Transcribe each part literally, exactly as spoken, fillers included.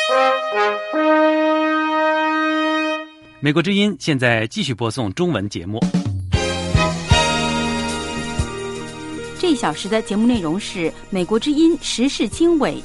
美国之音现在继续播送中文节目。 这一小时的节目内容是美国之音时事经纬。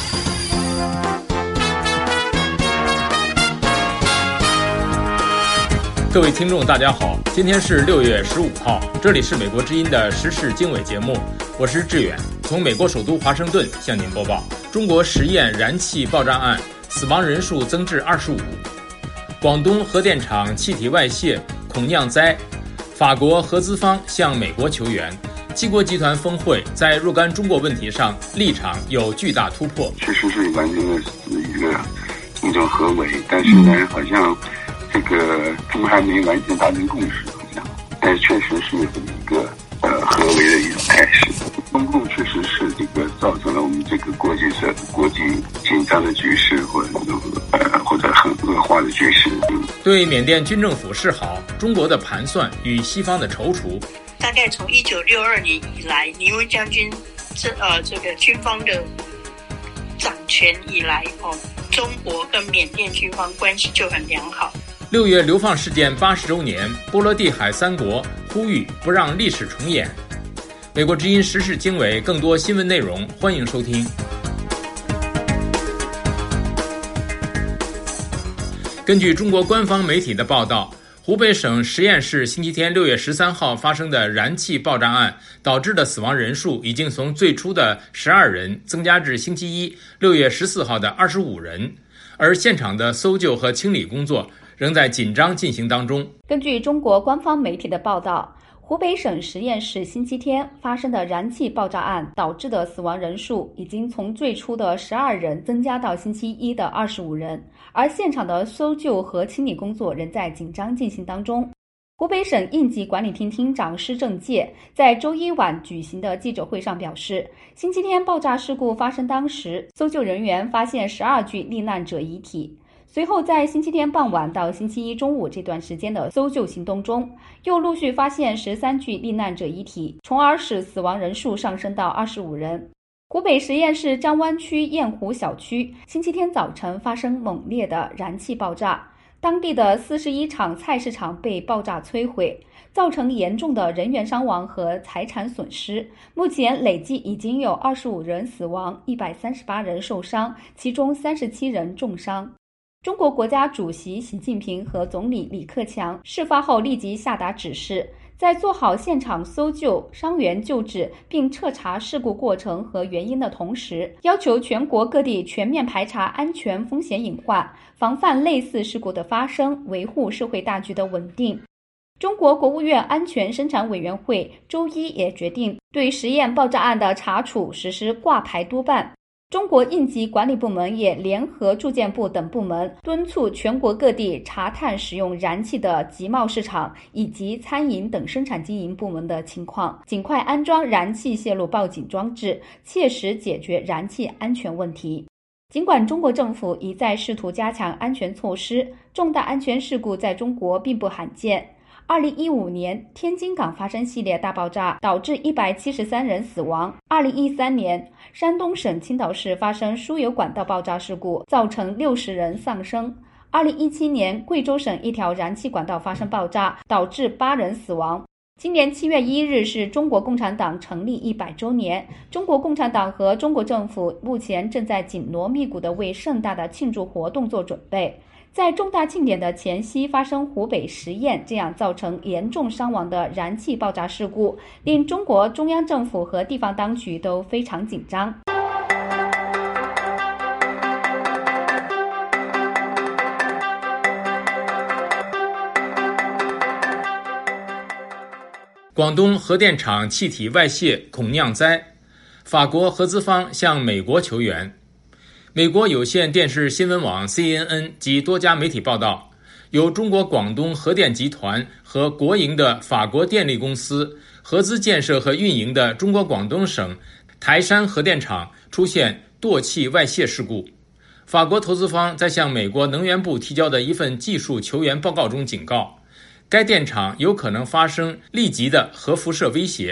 各位听众大家好，今天是六月十五号，这里是美国之音的时事经纬节目，我是志远，从美国首都华盛顿向您播报。中国实验燃气爆炸案，死亡人数增至二十五。广东核电厂气体外泄恐酿灾，法国合资方向美国求援。七国集团峰会在若干中国问题上立场有巨大突破。 确实是完成了一个一种合围，但是呢，好像这个中还没完全达成共识，好像，但是确实是一个呃合围的一种开始。中共确实是这个造成了我们这个国际社国际紧张的局势，或者呃或者很恶化的局势。 对缅甸军政府示好，中国的盘算与西方的踌躇。 大概从一九六二年以来，尼温将军这呃这个军方的掌权以来，哦，中国跟缅甸军方关系就很良好。 六月流放事件八十周年，波罗的海三国呼吁不让历史重演。美国之音时事经纬，更多新闻内容，欢迎收听。根据中国官方媒体的报道，湖北省十堰市星期天六月十三号发生的燃气爆炸案导致的死亡人数已经从最初的十二人增加至星期一六月十四号的二十五人，而现场的搜救和清理工作仍在紧张进行当中。 根据中国官方媒体的报道，湖北省十堰市星期天发生的燃气爆炸案导致的死亡人数已经从最初的十二人增加到星期一的二十五人，而现场的搜救和清理工作仍在紧张进行当中。湖北省应急管理厅厅长施正介在周一晚举行的记者会上表示，星期天爆炸事故发生当时，搜救人员发现十二具罹难者遗体。随后在星期天傍晚到星期一中午这段时间的搜救行动中，又陆续发现十三具罹难者遗体，从而使死亡人数上升到二十五人。湖北十堰市张湾区雁湖小区星期天早晨发生猛烈的燃气爆炸，当地的四十一场菜市场被爆炸摧毁，造成严重的人员伤亡和财产损失。目前累计已经有二十五人死亡，一百三十八人受伤，其中三十七人重伤。中国国家主席习近平和总理李克强事发后立即下达指示，在做好现场搜救、伤员救治并彻查事故过程和原因的同时，要求全国各地全面排查安全风险隐患，防范类似事故的发生，维护社会大局的稳定。中国国务院安全生产委员会周一也决定对十堰爆炸案的查处实施挂牌督办。中国应急管理部门也联合住建部等部门，敦促全国各地查探使用燃气的集贸市场以及餐饮等生产经营部门的情况，尽快安装燃气泄漏报警装置，切实解决燃气安全问题。尽管中国政府一再试图加强安全措施，重大安全事故在中国并不罕见。二零一五年，天津港发生系列大爆炸，导致一百七十三人死亡。二零一三年，山东省青岛市发生输油管道爆炸事故，造成六十人丧生。二零一七年，贵州省一条燃气管道发生爆炸，导致八人死亡。今年七月一日是中国共产党成立一百周年，中国共产党和中国政府目前正在紧锣密鼓地为盛大的庆祝活动做准备。在重大庆典的前夕发生湖北十堰这样造成严重伤亡的燃气爆炸事故，令中国中央政府和地方当局都非常紧张。 广东核电厂气体外泄恐酿灾，法国合资方向美国求援。美国有线电视新闻网 C N N 及多家媒体报道，由中国广东核电集团和国营的法国电力公司合资建设和运营的中国广东省台山核电厂出现惰气外泄事故。法国投资方在向美国能源部提交的一份技术求援报告中警告，该电厂有可能发生立即的核辐射威胁，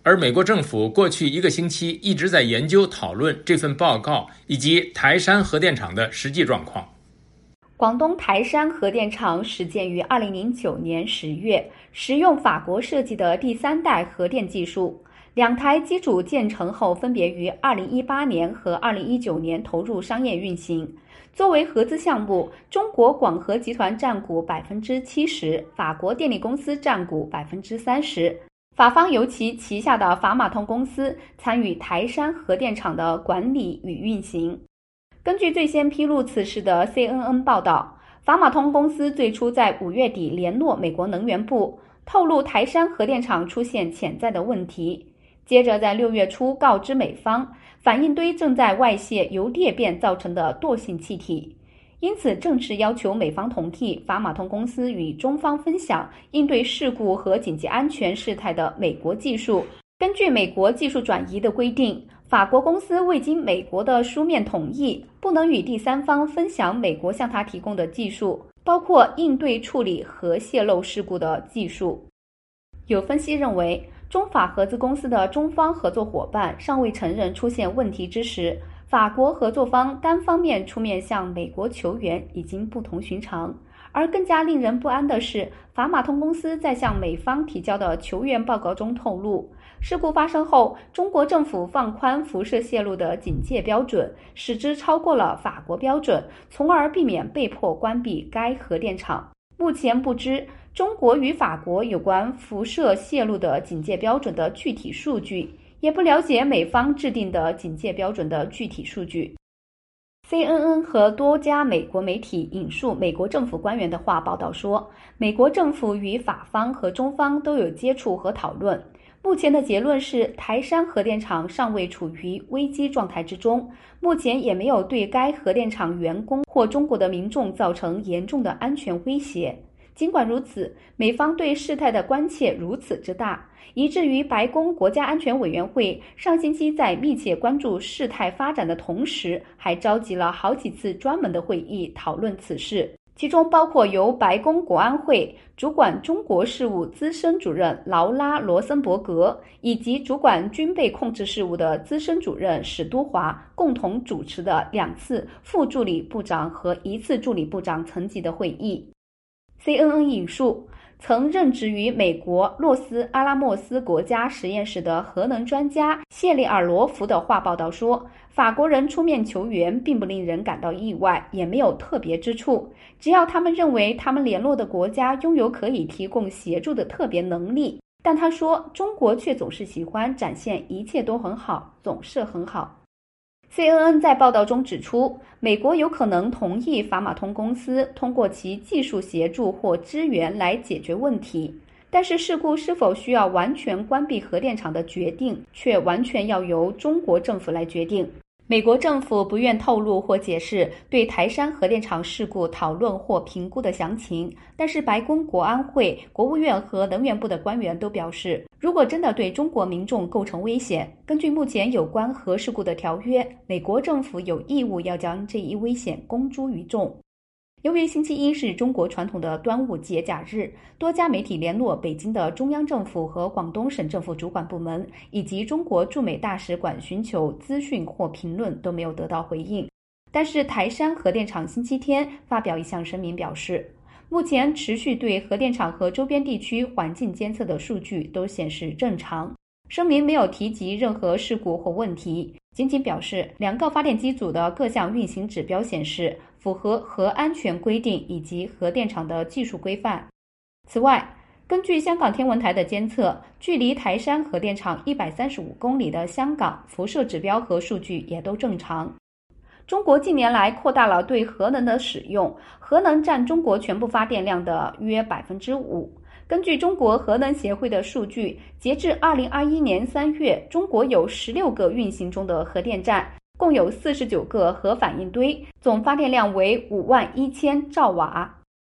而美国政府过去一个星期一直在研究讨论这份报告以及台山核电厂的实际状况。 广东台山核电厂始建于二零零九年十月，使用法国设计的第三代核电技术。两台机组建成后，分别于二零一八年和二零一九年投入商业运行。作为合资项目，中国广核集团占股百分之七十，法国电力公司占股百分之三十。法方由其旗下的法马通公司参与台山核电厂的管理与运行。根据最先披露此事的 C N N 报道，法马通公司最初在五月底联络美国能源部，透露台山核电厂出现潜在的问题。接着在六月初告知美方，反应堆正在外泄由裂变造成的惰性气体，因此正式要求美方同意法马通公司与中方分享应对事故和紧急安全事态的美国技术。根据美国技术转移的规定，法国公司未经美国的书面同意，不能与第三方分享美国向他提供的技术，包括应对处理核泄漏事故的技术。有分析认为，中法合资公司的中方合作伙伴尚未承认出现问题之时，法国合作方单方面出面向美国求援已经不同寻常。而更加令人不安的是，法马通公司在向美方提交的求援报告中透露，事故发生后，中国政府放宽辐射泄漏的警戒标准，使之超过了法国标准，从而避免被迫关闭该核电厂。目前不知中国与法国有关辐射泄漏的警戒标准的具体数据，也不了解美方制定的警戒标准的具体数据。C N N 和多家美国媒体引述美国政府官员的话报道说，美国政府与法方和中方都有接触和讨论。目前的结论是，台山核电厂尚未处于危机状态之中，目前也没有对该核电厂员工或中国的民众造成严重的安全威胁。尽管如此，美方对事态的关切如此之大，以至于白宫国家安全委员会上星期在密切关注事态发展的同时，还召集了好几次专门的会议讨论此事，其中包括由白宫国安会主管中国事务资深主任劳拉·罗森伯格以及主管军备控制事务的资深主任史都华共同主持的两次副助理部长和一次助理部长层级的会议。C N N 引述曾任职于美国洛斯阿拉莫斯国家实验室的核能专家谢利尔罗夫的话报道说，法国人出面求援并不令人感到意外，也没有特别之处，只要他们认为他们联络的国家拥有可以提供协助的特别能力。但他说，中国却总是喜欢展现一切都很好，总是很好。C N N 在报道中指出，美国有可能同意法马通公司通过其技术协助或支援来解决问题，但是事故是否需要完全关闭核电厂的决定，却完全要由中国政府来决定。美国政府不愿透露或解释对台山核电厂事故讨论或评估的详情，但是白宫国安会、国务院和能源部的官员都表示，如果真的对中国民众构成危险，根据目前有关核事故的条约，美国政府有义务要将这一危险公诸于众。由于星期一是中国传统的端午节假日，多家媒体联络北京的中央政府和广东省政府主管部门，以及中国驻美大使馆寻求资讯或评论都没有得到回应。但是台山核电厂星期天发表一项声明表示，目前持续对核电厂和周边地区环境监测的数据都显示正常。声明没有提及任何事故或问题，仅仅表示两个发电机组的各项运行指标显示符合核安全规定以及核电厂的技术规范。此外，根据香港天文台的监测，距离台山核电厂一百三十五公里的香港辐射指标和数据也都正常。中国近年来扩大了对核能的使用，核能占中国全部发电量的约 百分之五。根据中国核能协会的数据，截至二零二一年三月，中国有十六个运行中的核电站，共有四十九个核反应堆，总发电量为五万一千兆瓦。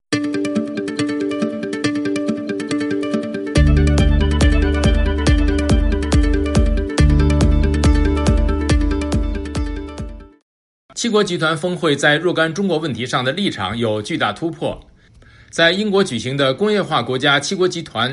七国集团峰会在若干中国问题上的立场有巨大突破。在英国举行的工业化国家七国集团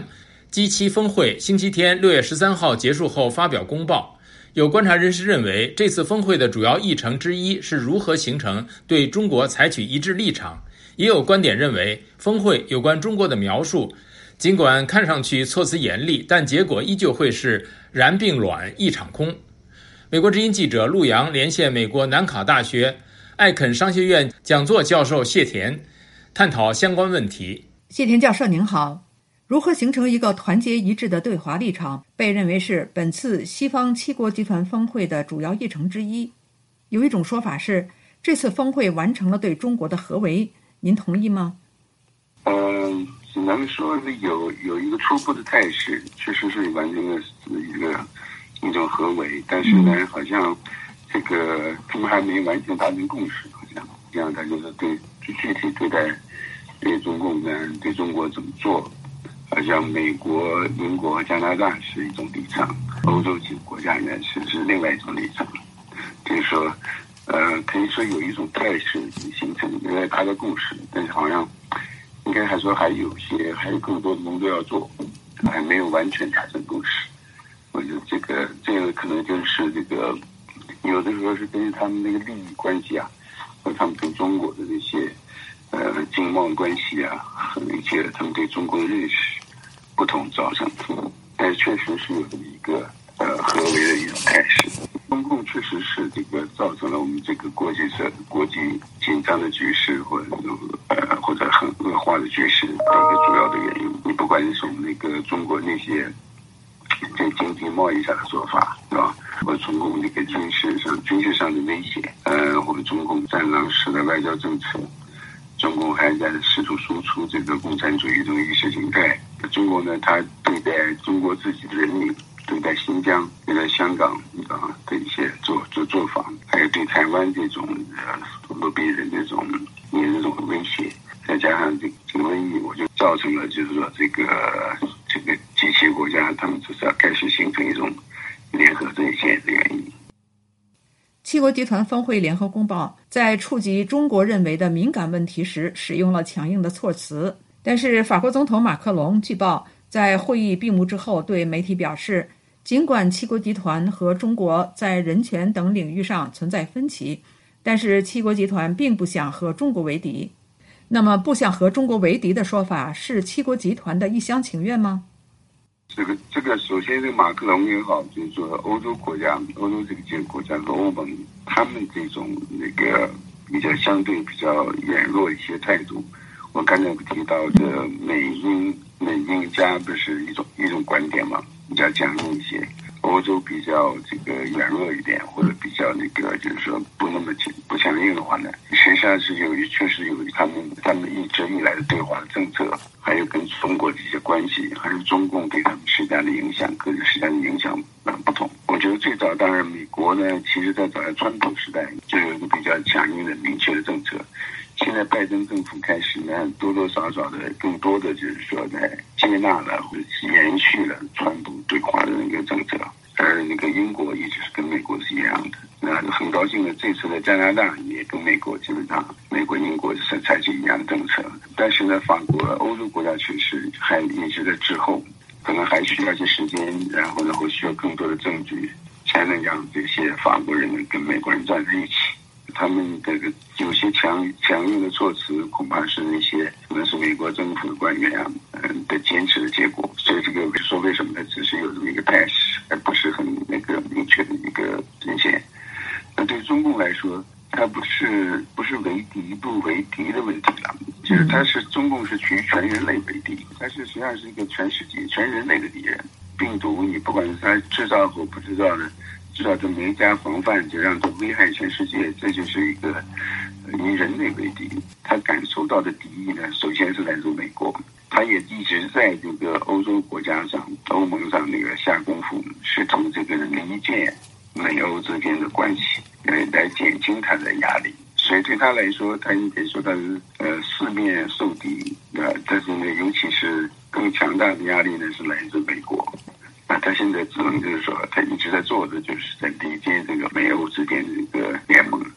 G 七 峰会星期天六月十三号结束后发表公报，有观察人士认为，这次峰会的主要议程之一是如何形成对中国采取一致立场。也有观点认为，峰会有关中国的描述，尽管看上去措辞严厉，但结果依旧会是然并卵一场空。美国之音记者陆洋连线美国南卡大学艾肯商学院讲座教授谢田，探讨相关问题。 谢田教授您好，如何形成一个团结一致的对华立场，被认为是本次西方七国集团峰会的主要议程之一。有一种说法是，这次峰会完成了对中国的合围，您同意吗？ 嗯，只能说是有有一个初步的态势，确实是完成了一个一种合围，但是呢，好像这个他们还没完全达成共识，好像这样，他就是对具体对待对中共呢，对中国怎么做，好像美国、英国和加拿大是一种立场，欧洲几个国家呢是是另外一种立场，就是说。呃，可以说有一种态势形成，因为达到共识，但是好像应该还说还有些还有更多的工作要做，还没有完全达成共识。我觉得这个这个可能就是这个有的时候是根据他们那个利益关系啊，和他们跟中国的那些呃经贸关系啊，和那些他们对中国的认识不同造成的，但是确实是有这么一个呃合围的一种态势。中共确实是这个造成了我们这个国际社国际紧张的局势，或者呃或者很恶化的局势的一个主要的原因。你不管是从那个中国那些在经济贸易上的做法，是吧？或者中共那个军事上军事上的威胁，呃，或者中共战狼式的外交政策，中共还在试图输出这个共产主义这种意识形态。中国呢，他对待中国自己的人民。对待新疆、对待香港啊的一些做做做法，还有对台湾这种呃罗比人这种也这种威胁，再加上这个这个瘟疫，我就造成了就是说这个这个几些国家他们就是要开始形成一种联合阵线的原因。 七国集团峰会联合公报在触及中国认为的敏感问题时使用了强硬的措辞，但是法国总统马克龙据报在会议闭幕之后对媒体表示，尽管七国集团和中国在人权等领域上存在分歧，但是七国集团并不想和中国为敌。那么不想和中国为敌的说法是七国集团的一厢情愿吗？ 这个这个首先这个马克龙也好，就是说欧洲国家欧洲这个几个国家和欧盟，他们这种那个比较相对比较软弱一些态度，我刚才提到的美英美英加不是一种一种观点嘛，比较强硬一些。欧洲比较这个软弱一点，或者比较那个就是说不那么不强硬的话呢，实际上是由于确实由于他们他们一直以来的对华的政策，还有跟中国的一些关系，还有中共对他们施加的影响，个人施加的影响呃不同。我觉得最早当然美国呢，其实在早在川普时代就有一个比较强硬的明确的政策。现在拜登政府开始呢，多多少少的更多的就是说在接纳了或者是延续了川普对华的那个政策，而那个英国一直是跟美国是一样的。那很高兴的，这次的加拿大也跟美国基本上，美国、英国是采取一样的政策。但是呢，法国、欧洲国家确实还一直在滞后，可能还需要一些时间，然后呢会需要更多的证据，才能让这些法国人跟美国人站在一起。他们这个有些强强硬的措辞，恐怕是那些可能是美国政府的官员啊，嗯的坚持的结果。所以这个说为什么呢？只是有这么一个态势，而不是很那个明确的一个呈现。那对中共来说，它不是不是为敌不为敌的问题了，就是它是中共是取全人类为敌，它是实际上是一个全世界全人类的敌人。病毒你不管是它制造或不制造的，至少这没加防范，就让它危害全世界，这就是一个以人类为敌。他感受到的敌意呢，首先是来自美国，他也一直在这个欧洲国家上、欧盟上那个下功夫，试图这个理解美欧之间的关系，来来减轻他的压力。所以对他来说，他应该说他是呃四面受敌啊，但是呢，尤其是更强大的压力呢，是来自美国。那他现在只能就是说，他一直在做的就是在理解这个美欧之间的这个联盟。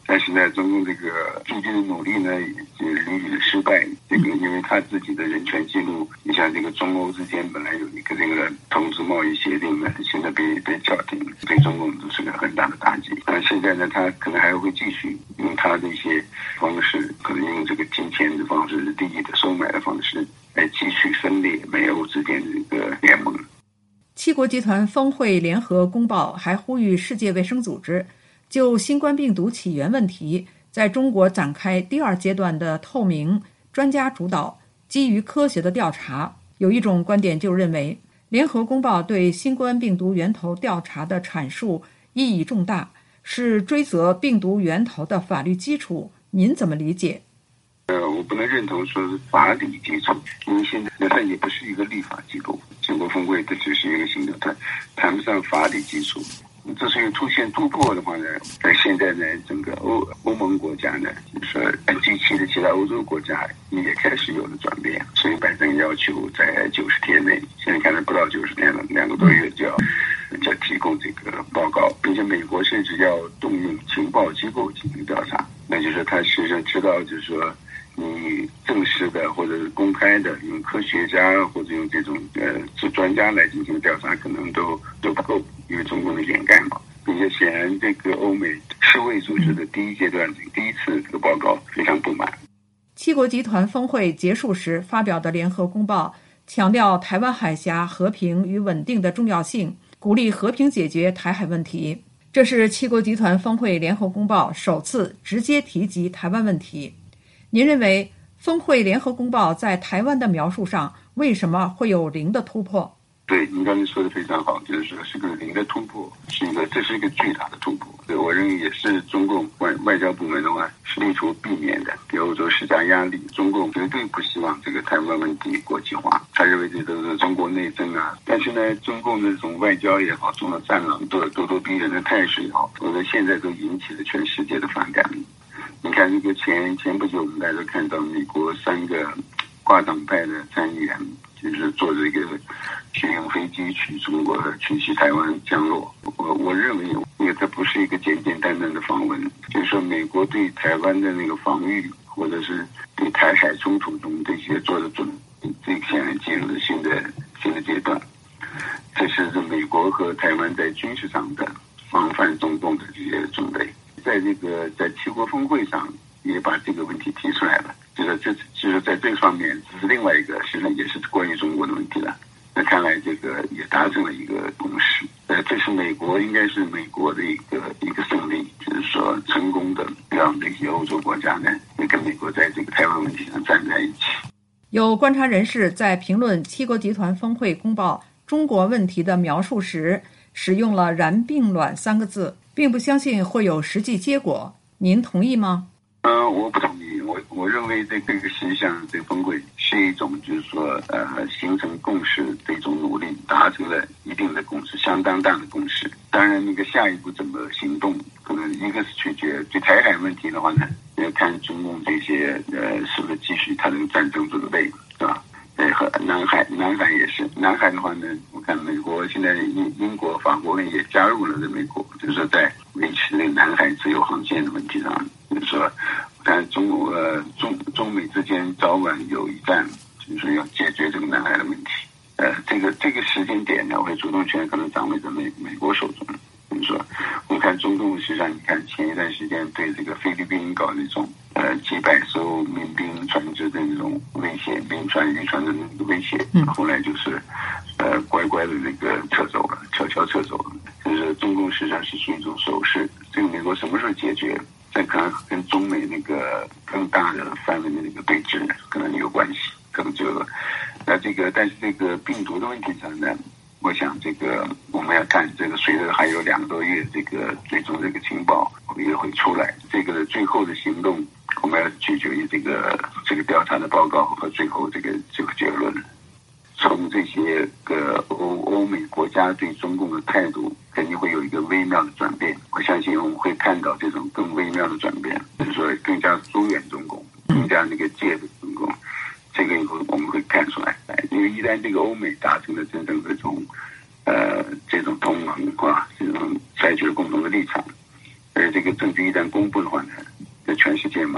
但是呢，中共这个最近的努力呢，也屡屡的失败。这个因为他自己的人权记录，你像这个中欧之间本来有一个这个投资贸易协定呢，现在被被叫停，对中共都是个很大的打击。那现在呢，他可能还会继续用他的一些方式，可能用这个金钱的方式、利益的收买的方式，来继续分裂美欧之间的这个联盟。 七国集团峰会联合公报还呼吁世界卫生组织就新冠病毒起源问题在中国展开第二阶段的透明、专家主导、基于科学的调查。有一种观点就认为，联合公报对新冠病毒源头调查的阐述意义重大，是追责病毒源头的法律基础。您怎么理解？ 呃，我不能认同说是法理基础，因为现在它也不是一个立法机构，七国峰会它只是一个行动，它谈不上法理基础。这是出现突破的话呢，在现在呢，整个欧欧盟国家呢，就是说及其的其他欧洲国家也开始有了转变，所以拜登要求在九十天内，现在看来不到九十天了，两个多月就要就要提供这个报告，并且美国甚至要动用情报机构进行调查，那就是他实际上知道，就是说你正式的或者是公开的用科学家或者用这种呃是专家来进行调查，可能都都不够，因为中共的掩盖嘛。并且显然这个欧美世卫组织的第一阶段第一次这个报告非常不满。 七国集团峰会结束时发表的联合公报强调台湾海峡和平与稳定的重要性，鼓励和平解决台海问题。这是七国集团峰会联合公报首次直接提及台湾问题。您认为峰会联合公报在台湾的描述上为什么会有零的突破？ 对，您刚才说的非常好，就是说是个零的突破，是一个这是一个巨大的突破。对，我认为也是中共外外交部门的话是力图避免的，给欧洲施加压力。中共绝对不希望这个台湾问题国际化，他认为这都是中国内政啊。但是呢，中共的这种外交也好，中国战狼咄咄咄逼人的态势也好，我觉得现在都引起了全世界的反感。你看这个前前不久我们大家都看到美国三个跨党派的参议员就是坐着一个军用飞机去中国去西台湾降落。我我认为因为这不是一个简简单单的访问，就是说美国对台湾的那个防御或者是对台海冲突中这些做的准备，这现在进入了新的新的阶段。这是美国和台湾在军事上的防范中共的这些准备。在这个在七国峰会上也把这个问题提出来了，就是这就是在这方面这是另外一个实际上也是关于中国的问题了。那看来这个也达成了一个共识，呃，这是美国应该是美国的一个一个胜利，就是说成功的让这些欧洲国家呢也跟美国在这个台湾问题上站在一起。 有观察人士在评论七国集团峰会公报中国问题的描述时，使用了然并卵三个字，并不相信会有实际结果。您同意吗？ 呃，我不同意。我我认为这个实际上这个峰会是一种就是说呃形成共识的一种努力，达成了一定的共识，相当大的共识。当然，那个下一步怎么行动，可能一个是取决对台海问题的话呢，要看中共这些呃是不是继续他的战争准备，是吧？呃，和南海，南海也是。南海的话呢，我看美国现在英英国、法国也加入了这美国，就是说在维持那南海自由航线的问题上，就是说，我看中呃中中美之间早晚有一战，就是说要解决这个南海的问题。呃，这个这个时间点呢，会主动权可能掌握在美美国手中。就是说，我们看中共实际上，你看前一段时间对这个菲律宾搞那种呃几百艘民兵船只的那种威胁，民船渔船的那个威胁，后来就是呃乖乖的那个撤走了，悄悄撤走了。就是中共实际上是属于一种手势，这个美国什么时候解决，这可能跟中美那个更大的范围的那个对峙可能有关系，可能就那这个，但是这个病毒的问题上呢？我想这个我们要看这个，随着还有两个多月，这个最终这个情报也会出来。这个最后的行动，我们要取决于这个这个调查的报告和最后这个这个结论。从这些个欧欧美国家对中共的态度，肯定会有一个微妙的转变。我相信我们会看到这种更微妙的转变，就是说更加疏远中共，更加那个戒备中共。这个以后我们会看出来，因为一旦这个欧美达成了真正的这种，呃，这种同盟啊，这种采取了共同的立场，而这个证据一旦公布的话呢，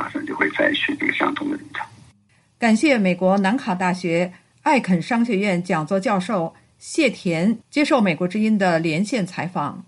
马上就会采取这个相同的立场。 感谢美国南卡大学艾肯商学院讲座教授谢田接受美国之音的连线采访。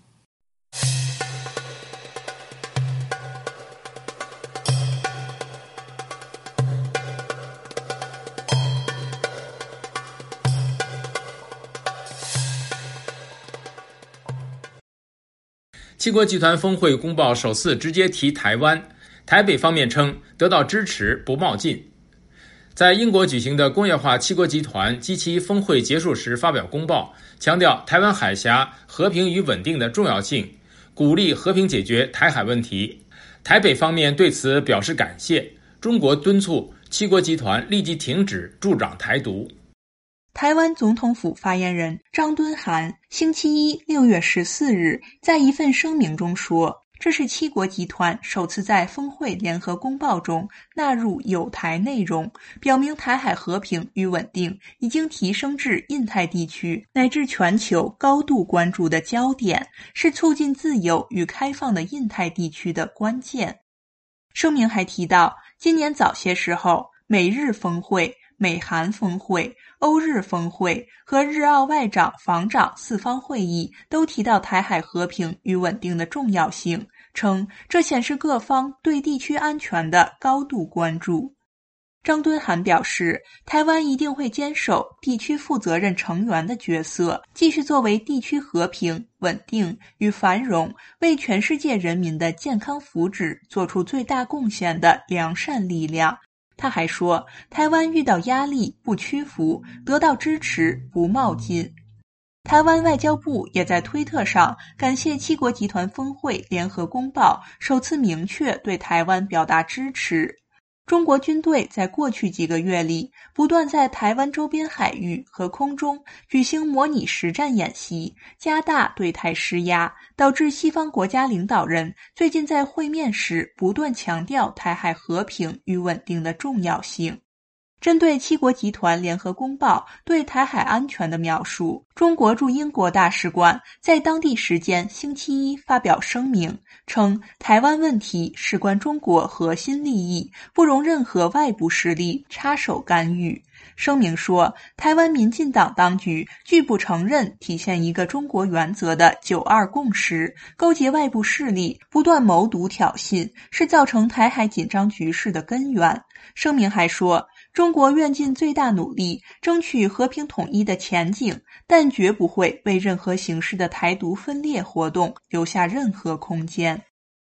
七国集团峰会公报首次直接提台湾，台北方面称得到支持不冒进。在英国举行的工业化七国集团及其峰会结束时发表公报，强调台湾海峡和平与稳定的重要性，鼓励和平解决台海问题。台北方面对此表示感谢，中国敦促七国集团立即停止助长台独。 台湾总统府发言人张敦涵星期一六月十四日在一份声明中说，这是七国集团首次在峰会联合公报中纳入友台内容，表明台海和平与稳定已经提升至印太地区乃至全球高度关注的焦点，是促进自由与开放的印太地区的关键。声明还提到，今年早些时候，美日峰会、美韩峰会、欧日峰会和日澳外长、防长四方会议都提到台海和平与稳定的重要性，称这显示各方对地区安全的高度关注。张敦涵表示，台湾一定会坚守地区负责任成员的角色，继续作为地区和平、稳定与繁荣，为全世界人民的健康福祉做出最大贡献的良善力量。他还说，台湾遇到压力不屈服，得到支持不冒进。台湾外交部也在推特上感谢七国集团峰会联合公报首次明确对台湾表达支持。中国军队在过去几个月里不断在台湾周边海域和空中举行模拟实战演习，加大对台施压，导致西方国家领导人最近在会面时不断强调台海和平与稳定的重要性。针对七国集团联合公报对台海安全的描述，中国驻英国大使馆在当地时间星期一发表声明，称台湾问题事关中国核心利益，不容任何外部势力插手干预。声明说，台湾民进党当局拒不承认体现一个中国原则的九二共识，勾结外部势力，不断谋独挑衅，是造成台海紧张局势的根源。声明还说，中国愿尽最大努力争取和平统一的前景，但绝不会为任何形式的台独分裂活动留下任何空间。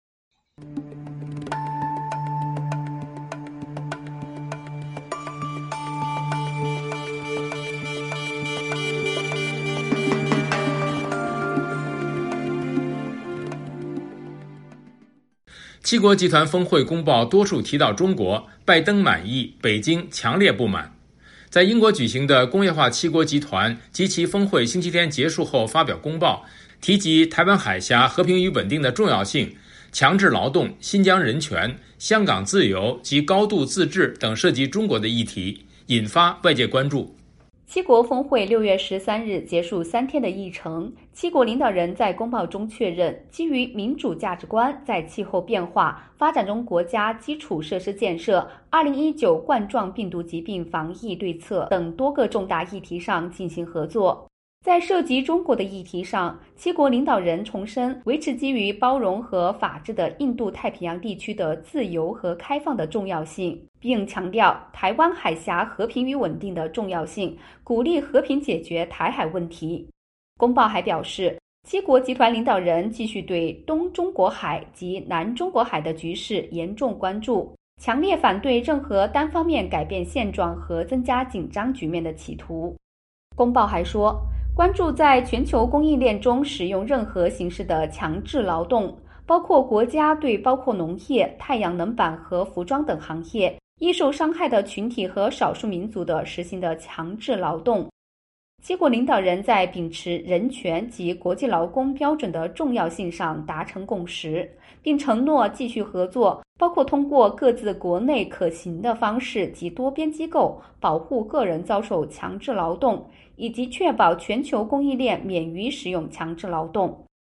七国集团峰会公报多处提到中国，拜登满意，北京强烈不满。在英国举行的工业化七国集团及其峰会星期天结束后发表公报，提及台湾海峡和平与稳定的重要性，强制劳动、新疆人权、香港自由及高度自治等涉及中国的议题，引发外界关注。 七国峰会六月十三日结束三天的议程，七国领导人在公报中确认，基于民主价值观，在气候变化、发展中国家基础设施建设、二零一九冠状病毒疾病防疫对策等多个重大议题上进行合作。在涉及中国的议题上，七国领导人重申维持基于包容和法治的印度太平洋地区的自由和开放的重要性，并强调台湾海峡和平与稳定的重要性，鼓励和平解决台海问题。公报还表示，七国集团领导人继续对东中国海及南中国海的局势严重关注，强烈反对任何单方面改变现状和增加紧张局面的企图。公报还说，关注在全球供应链中使用任何形式的强制劳动，包括国家对包括农业、太阳能板和服装等行业易受伤害的群体和少数民族的实行的强制劳动。七国领导人在秉持人权及国际劳工标准的重要性上达成共识，并承诺继续合作，包括通过各自国内可行的方式及多边机构保护个人遭受强制劳动，以及确保全球供应链免于使用强制劳动。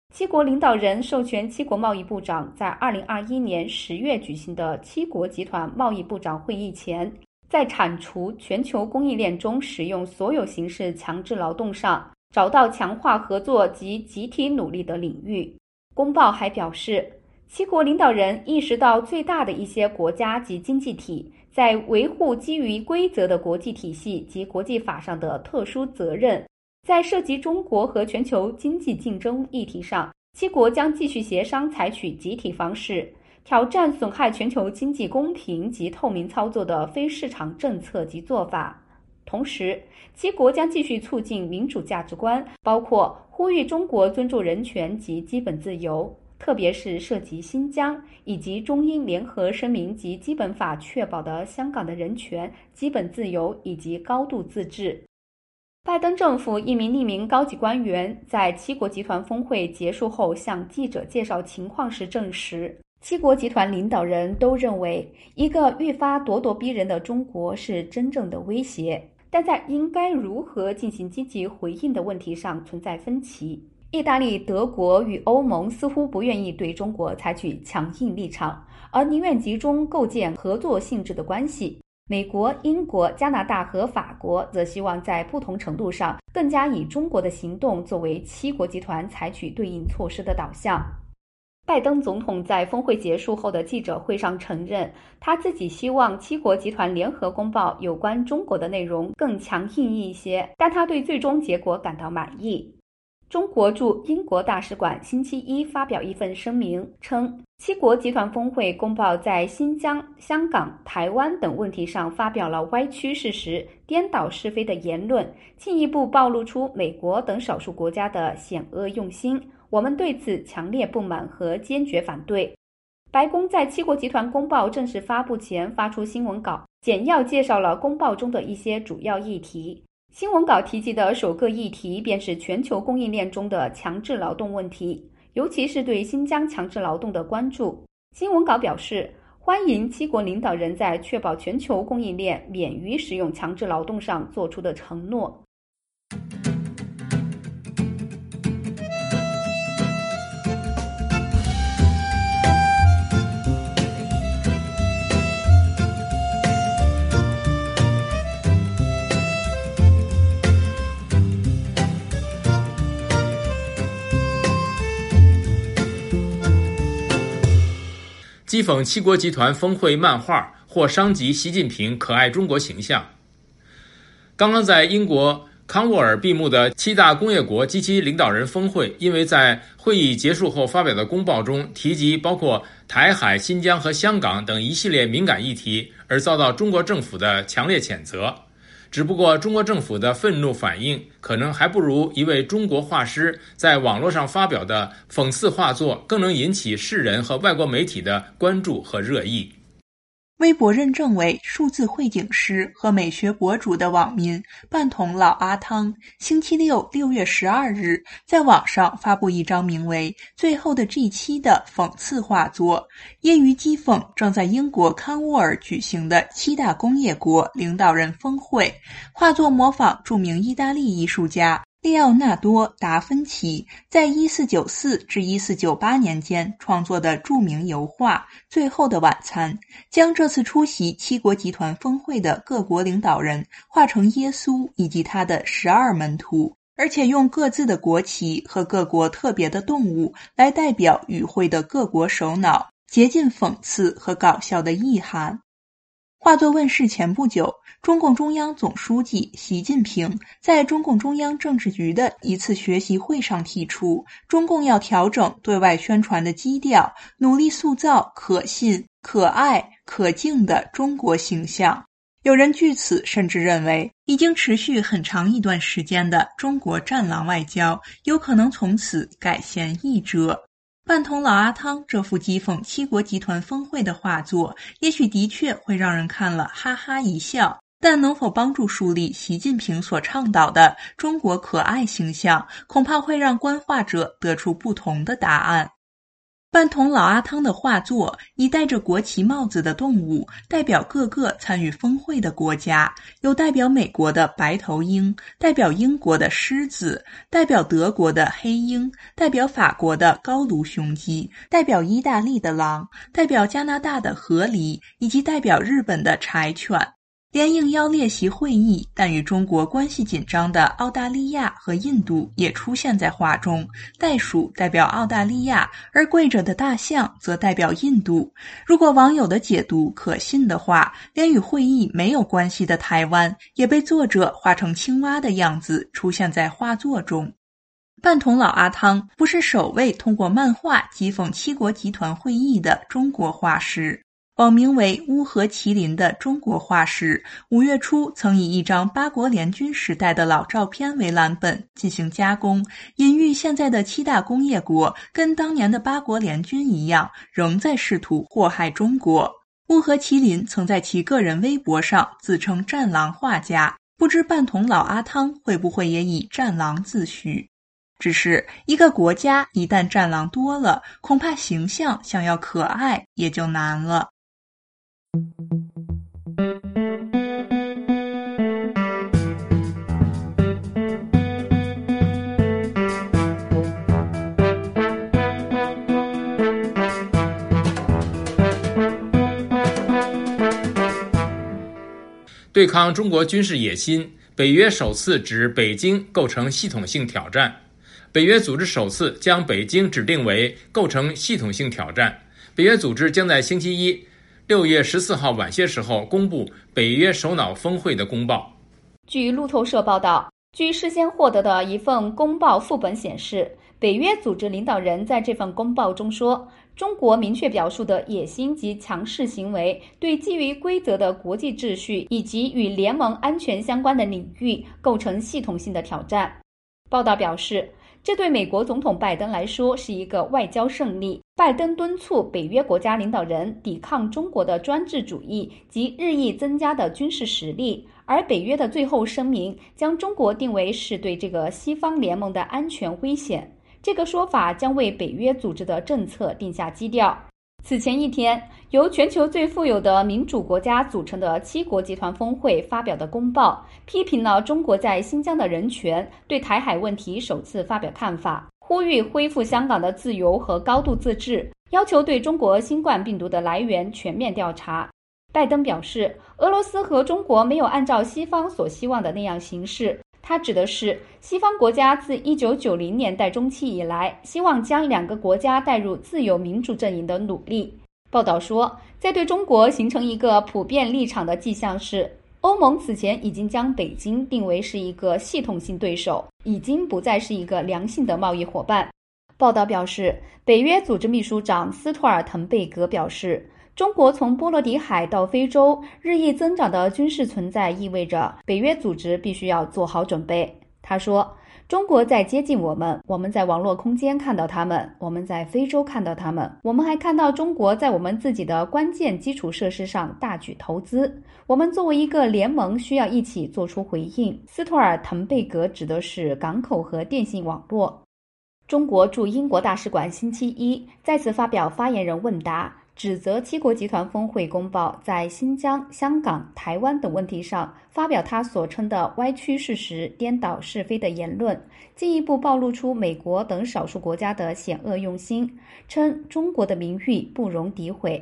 七国领导人授权七国贸易部长在二零二一年十月举行的七国集团贸易部长会议前，在铲除全球供应链中使用所有形式强制劳动上，找到强化合作及集体努力的领域。公报还表示，七国领导人意识到最大的一些国家及经济体在维护基于规则的国际体系及国际法上的特殊责任。在涉及中国和全球经济竞争议题上，七国将继续协商采取集体方式，挑战损害全球经济公平及透明操作的非市场政策及做法。同时，七国将继续促进民主价值观，包括呼吁中国尊重人权及基本自由，特别是涉及新疆以及中英联合声明及基本法确保的香港的人权、基本自由以及高度自治。拜登政府一名匿名高级官员在七国集团峰会结束后向记者介绍情况时证实，七国集团领导人都认为一个愈发咄咄逼人的中国是真正的威胁，但在应该如何进行积极回应的问题上存在分歧。意大利、德国与欧盟似乎不愿意对中国采取强硬立场，而宁愿集中构建合作性质的关系。美国、英国、加拿大和法国则希望在不同程度上更加以中国的行动作为七国集团采取对应措施的导向。拜登总统在峰会结束后的记者会上承认，他自己希望七国集团联合公报有关中国的内容更强硬一些，但他对最终结果感到满意。中国驻英国大使馆星期一发表一份声明称，七国集团峰会公报在新疆、香港、台湾等问题上发表了歪曲事实、颠倒是非的言论，进一步暴露出美国等少数国家的险恶用心。我们对此强烈不满和坚决反对。白宫在七国集团公报正式发布前发出新闻稿，简要介绍了公报中的一些主要议题。新闻稿提及的首个议题便是全球供应链中的强制劳动问题，尤其是对新疆强制劳动的关注。新闻稿表示，欢迎七国领导人在确保全球供应链免于使用强制劳动上做出的承诺。 讥讽七国集团峰会漫画或伤及习近平可爱中国形象。刚刚在英国康沃尔闭幕的七大工业国及其领导人峰会，因为在会议结束后发表的公报中提及包括台海、新疆和香港等一系列敏感议题，而遭到中国政府的强烈谴责。只不过中国政府的愤怒反应可能还不如一位中国画师在网络上发表的讽刺画作更能引起世人和外国媒体的关注和热议。 微博认证为数字绘景师和美学博主的网民半桶老阿汤，星期六六月十二日在网上发布一张名为《最后的 G 七》的讽刺画作，业余讥讽正在英国康沃尔举行的七大工业国领导人峰会。画作模仿著名意大利艺术家利奥纳多·达芬奇在一四九四至一四九八年间创作的著名油画《最后的晚餐》，将这次出席七国集团峰会的各国领导人画成耶稣以及他的十二门徒，而且用各自的国旗和各国特别的动物来代表与会的各国首脑，竭尽讽刺和搞笑的意涵。画作问世前不久，中共中央总书记习近平在中共中央政治局的一次学习会上提出，中共要调整对外宣传的基调，努力塑造可信、可爱、可敬的中国形象。有人据此甚至认为，已经持续很长一段时间的中国战狼外交有可能从此改弦易辙。半桶老阿汤这幅讥讽七国集团峰会的画作，也许的确会让人看了哈哈一笑，但能否帮助树立习近平所倡导的中国可爱形象，恐怕会让观画者得出不同的答案。 半桶老阿汤的画作以戴着国旗帽子的动物代表各个参与峰会的国家，有代表美国的白头鹰，代表英国的狮子，代表德国的黑鹰，代表法国的高卢雄鸡，代表意大利的狼，代表加拿大的河狸，以及代表日本的柴犬。连应邀列席会议，但与中国关系紧张的澳大利亚和印度也出现在画中，袋鼠代表澳大利亚，而跪着的大象则代表印度。如果网友的解读可信的话，连与会议没有关系的台湾也被作者画成青蛙的样子出现在画作中。半桶老阿汤不是首位通过漫画讥讽七国集团会议的中国画师。网名为乌合麒麟的中国画师五月初曾以一张八国联军时代的老照片为蓝本进行加工，隐喻现在的七大工业国跟当年的八国联军一样，仍在试图祸害中国。乌合麒麟曾在其个人微博上自称战狼画家，不知半桶老阿汤会不会也以战狼自诩。只是一个国家一旦战狼多了，恐怕形象想要可爱也就难了。 对抗中国军事野心，北约首次指北京构成系统性挑战。北约组织首次将北京指定为构成系统性挑战。北约组织将在星期一六月十四号晚些时候公布北约首脑峰会的公报。 据路透社报道，据事先获得的一份公报副本显示，北约组织领导人在这份公报中说，中国明确表述的野心及强势行为对基于规则的国际秩序以及与联盟安全相关的领域构成系统性的挑战。报道表示，这对美国总统拜登来说是一个外交胜利。拜登敦促北约国家领导人抵抗中国的专制主义及日益增加的军事实力，而北约的最后声明将中国定为是对这个西方联盟的安全危险。这个说法将为北约组织的政策定下基调。此前一天，由全球最富有的民主国家组成的七国集团峰会发表的公报，批评了中国在新疆的人权，对台海问题首次发表看法，呼吁恢复香港的自由和高度自治，要求对中国新冠病毒的来源全面调查。拜登表示，俄罗斯和中国没有按照西方所希望的那样行事。他指的是西方国家自一九九零年代中期以来，希望将两个国家带入自由民主阵营的努力。报道说，在对中国形成一个普遍立场的迹象是，欧盟此前已经将北京定为是一个系统性对手，已经不再是一个良性的贸易伙伴。报道表示，北约组织秘书长斯托尔滕贝格表示，中国从波罗的海到非洲日益增长的军事存在意味着北约组织必须要做好准备。他说，中国在接近我们，我们在网络空间看到他们，我们在非洲看到他们，我们还看到中国在我们自己的关键基础设施上大举投资。我们作为一个联盟需要一起做出回应。斯托尔滕贝格指的是港口和电信网络。中国驻英国大使馆星期一再次发表发言人问答，指责七国集团峰会公报在新疆、香港、台湾等问题上发表他所称的歪曲事实、颠倒是非的言论，进一步暴露出美国等少数国家的险恶用心，称中国的名誉不容诋毁。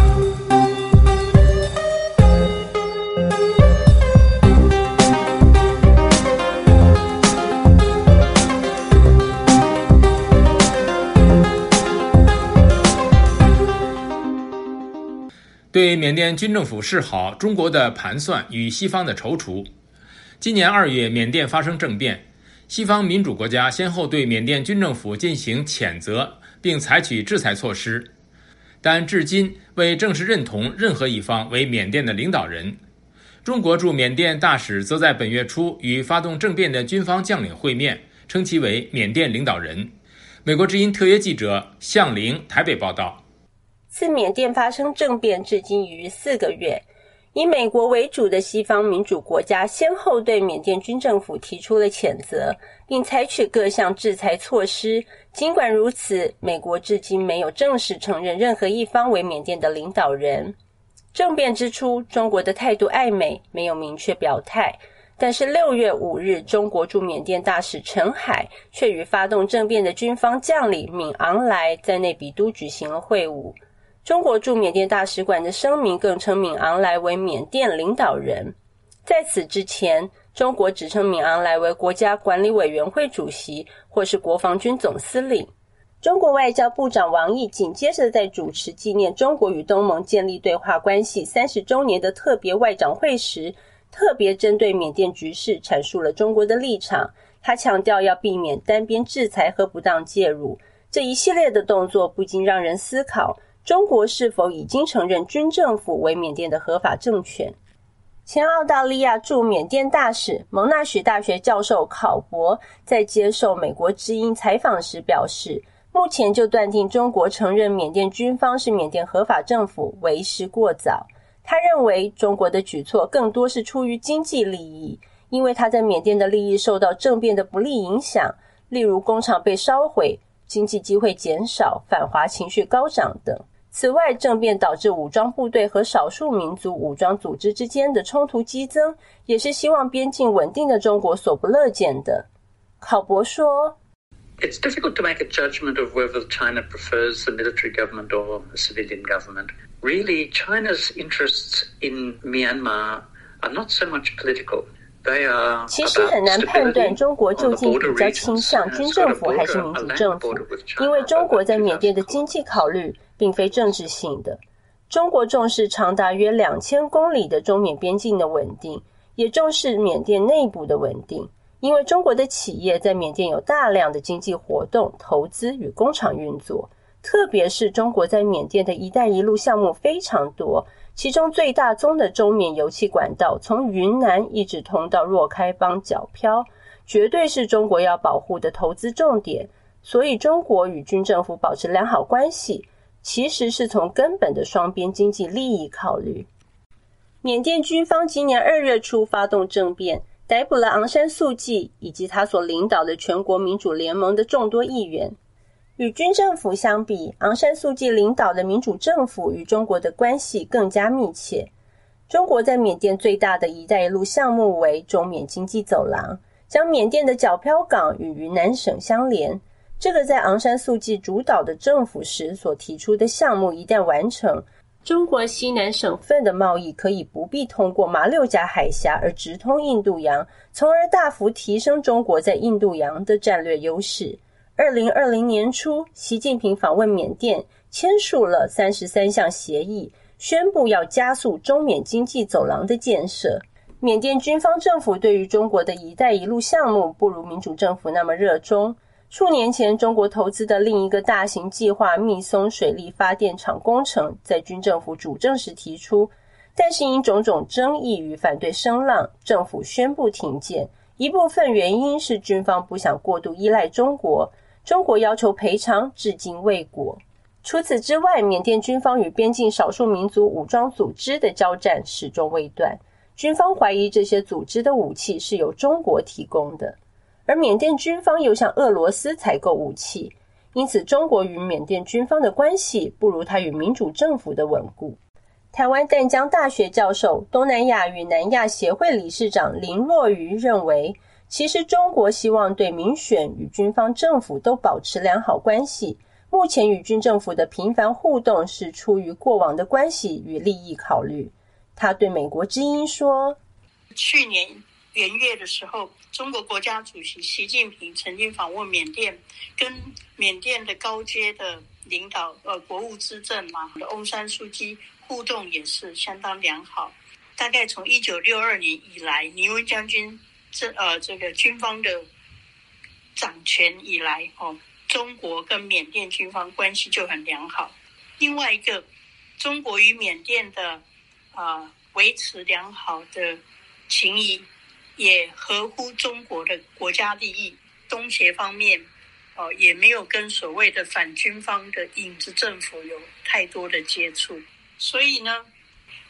对缅甸军政府示好，中国的盘算与西方的踌躇。今年二月，缅甸发生政变，西方民主国家先后对缅甸军政府进行谴责，并采取制裁措施，但至今未正式认同任何一方为缅甸的领导人。中国驻缅甸大使则在本月初与发动政变的军方将领会面，称其为缅甸领导人。美国之音特约记者向玲台北报道。 自缅甸发生政变至今逾四个月， 以美国为主的西方民主国家先后对缅甸军政府提出了谴责，并采取各项制裁措施。尽管如此，美国至今没有正式承认任何一方为缅甸的领导人。政变之初，中国的态度暧昧，没有明确表态。但是六月五日，中国驻缅甸大使陈海却与发动政变的军方将领敏昂莱在内比都举行了会晤。中国驻缅甸大使馆的声明更称敏昂莱为缅甸领导人。在此之前，中国只称敏昂莱为国家管理委员会主席或是国防军总司令。中国外交部长王毅紧接着在主持纪念中国与东盟建立对话关系三十周年的特别外长会时，特别针对缅甸局势阐述了中国的立场。他强调要避免单边制裁和不当介入。这一系列的动作不禁让人思考，中国是否已经承认军政府为缅甸的合法政权？前澳大利亚驻缅甸大使、蒙纳许大学教授考博在接受美国之音采访时表示，目前就断定中国承认缅甸军方是缅甸合法政府为时过早。他认为中国的举措更多是出于经济利益，因为他在缅甸的利益受到政变的不利影响，例如工厂被烧毁、经济机会减少、反华情绪高涨等。此外，政变导致武装部队和少数民族武装组织之间的冲突激增，也是希望边境稳定的中国所不乐见的。考博说， It's difficult to make a judgment of whether China prefers a military government or a civilian government. Really, China's interests in Myanmar are not so much political. 其实很难判断中国究竟比较倾向军政府还是民主政府，因为中国在缅甸的经济考虑并非政治性的。中国重视长达约两千公里的中缅边境的稳定，也重视缅甸内部的稳定，因为中国的企业在缅甸有大量的经济活动、投资与工厂运作，特别是中国在缅甸的一带一路项目非常多，其中最大宗的中缅油气管道从云南一直通到若开邦皎漂，绝对是中国要保护的投资重点。所以中国与军政府保持良好关系，其实是从根本的双边经济利益考虑。缅甸军方今年二月初发动政变，逮捕了昂山素季以及他所领导的全国民主联盟的众多议员。与军政府相比，昂山素季领导的民主政府与中国的关系更加密切。中国在缅甸最大的一带一路项目为中缅经济走廊，将缅甸的皎漂港与云南省相连。这个在昂山素季主导的政府时所提出的项目一旦完成，中国西南省份的贸易可以不必通过马六甲海峡而直通印度洋，从而大幅提升中国在印度洋的战略优势。二零二零年初，习近平访问缅甸，签署了三十三项协议，宣布要加速中缅经济走廊的建设。缅甸军方政府对于中国的一带一路项目不如民主政府那么热衷。数年前，中国投资的另一个大型计划密松水力发电厂工程在军政府主政时提出，但是因种种争议与反对声浪，政府宣布停建。一部分原因是军方不想过度依赖中国，中国要求赔偿至今未果。除此之外，缅甸军方与边境少数民族武装组织的交战始终未断，军方怀疑这些组织的武器是由中国提供的，而缅甸军方又向俄罗斯采购武器，因此中国与缅甸军方的关系不如它与民主政府的稳固。台湾淡江大学教授、东南亚与南亚协会理事长林若愚认为，其实中国希望对民选与军方政府都保持良好关系，目前与军政府的频繁互动是出于过往的关系与利益考虑。他对美国之音说， 去年元月的时候，中国国家主席习近平曾经访问缅甸，跟缅甸的高阶的领导呃国务资政嘛翁山书记互动也是相当良好。大概从一九六二年以来，尼温将军这呃这个军方的掌权以来哦，中国跟缅甸军方关系就很良好。另外一个，中国与缅甸的啊、呃、维持良好的情谊，也合乎中国的国家利益。东协方面哦，也没有跟所谓的反军方的影子政府有太多的接触。所以呢，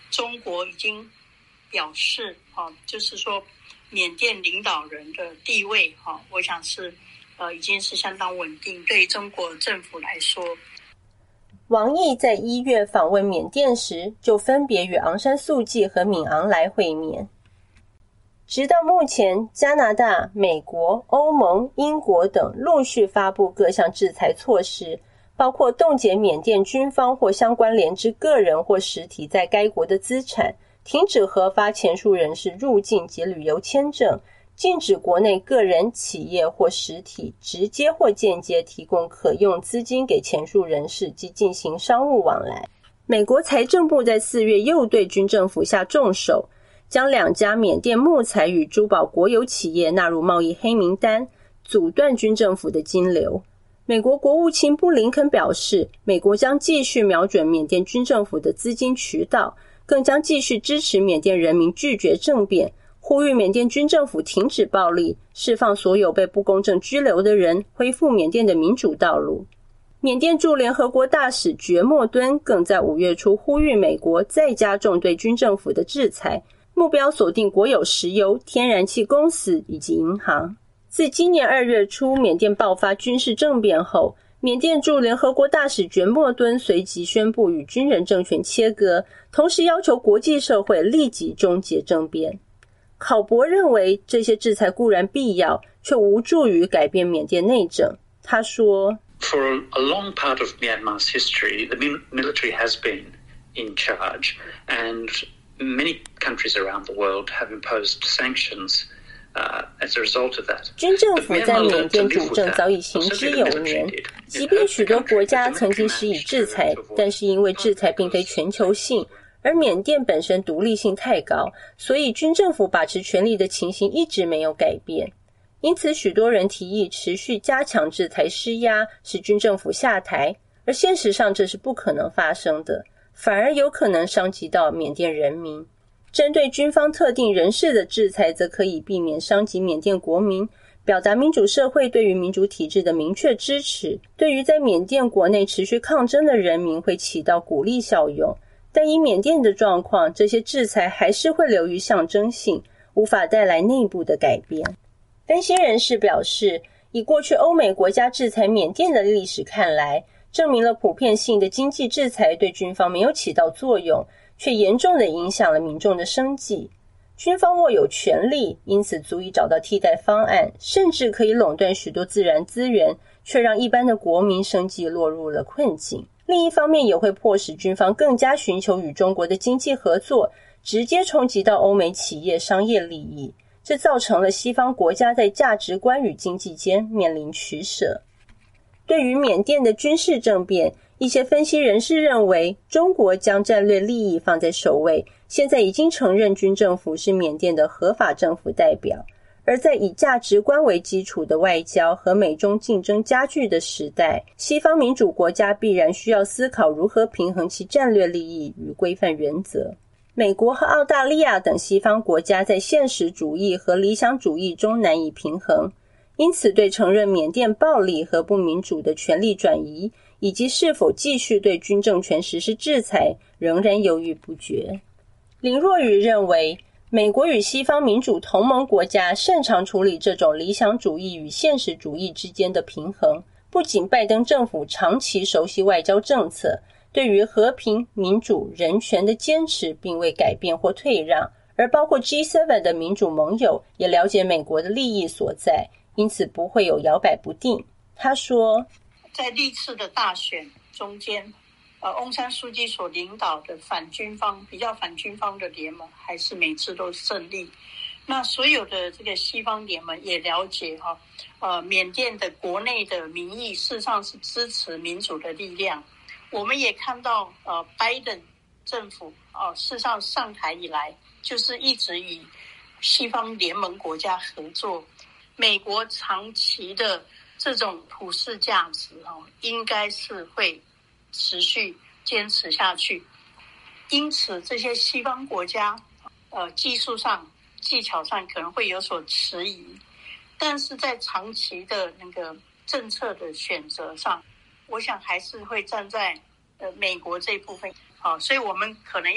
中国已经表示啊，就是说缅甸领导人的地位哈，我想是呃已经是相当稳定，对中国政府来说。 王毅在一月访问缅甸时，就分别与昂山素季和敏昂莱会面。直到目前，加拿大、美国、欧盟、英国等陆续发布各项制裁措施，包括冻结缅甸军方或相关联之个人或实体在该国的资产，停止核发前述人士入境及旅游签证，禁止国内个人、企业或实体直接或间接提供可用资金给前述人士及进行商务往来。美国财政部在四月又对军政府下重手，将两家缅甸木材与珠宝国有企业纳入贸易黑名单，阻断军政府的金流。美国国务卿布林肯表示，美国将继续瞄准缅甸军政府的资金渠道，更将继续支持缅甸人民拒绝政变，呼吁缅甸军政府停止暴力，释放所有被不公正拘留的人，恢复缅甸的民主道路。缅甸驻联合国大使觉莫敦更在五月初呼吁美国再加重对军政府的制裁，目标锁定国有石油、天然气公司以及银行。自今年二月初缅甸爆发军事政变后，缅甸驻联合国大使觉莫敦随即宣布与军人政权切割，同时要求国际社会立即终结政变。考博认为，这些制裁固然必要，却无助于改变缅甸内政。他说 For a long part of Myanmar's history, the military has been in charge, and many countries around the world have imposed sanctions.Uh, as a result of that. 军政府在缅甸主政早已行之有年，即便许多国家曾经施以制裁，但是因为制裁并非全球性，而缅甸本身独立性太高，所以军政府把持权力的情形一直没有改变。因此许多人提议持续加强制裁施压，使军政府下台，而现实上这是不可能发生的，反而有可能伤及到缅甸人民。针对军方特定人士的制裁则可以避免伤及缅甸国民，表达民主社会对于民主体制的明确支持，对于在缅甸国内持续抗争的人民会起到鼓励效用。但以缅甸的状况，这些制裁还是会流于象征性，无法带来内部的改变。分析人士表示，以过去欧美国家制裁缅甸的历史看来，证明了普遍性的经济制裁对军方没有起到作用，却严重地影响了民众的生计。军方握有权力，因此足以找到替代方案，甚至可以垄断许多自然资源，却让一般的国民生计落入了困境。另一方面也会迫使军方更加寻求与中国的经济合作，直接冲击到欧美企业商业利益，这造成了西方国家在价值观与经济间面临取舍。对于缅甸的军事政变，一些分析人士认为，中国将战略利益放在首位，现在已经承认军政府是缅甸的合法政府代表，而在以价值观为基础的外交和美中竞争加剧的时代，西方民主国家必然需要思考如何平衡其战略利益与规范原则。美国和澳大利亚等西方国家在现实主义和理想主义中难以平衡，因此对承认缅甸暴力和不民主的权力转移，以及是否继续对军政权实施制裁，仍然犹豫不决。林若愚认为，美国与西方民主同盟国家擅长处理这种理想主义与现实主义之间的平衡。不仅拜登政府长期熟悉外交政策，对于和平、民主、人权的坚持并未改变或退让，而包括 G 七 的民主盟友也了解美国的利益所在，因此不会有摇摆不定。他说， 在历次的大选中间，呃，翁山书记所领导的反军方、比较反军方的联盟，还是每次都胜利。那所有的这个西方联盟也了解哈，呃，缅甸的国内的民意事实上是支持民主的力量。我们也看到，呃，拜登政府啊、呃，事实上上台以来，就是一直与西方联盟国家合作。美国长期的这种普世价值哦，应该是会持续坚持下去。因此，这些西方国家，呃，技术上、技巧上可能会有所迟疑，但是在长期的那个政策的选择上，我想还是会站在呃美国这一部分。好、哦，所以我们可能要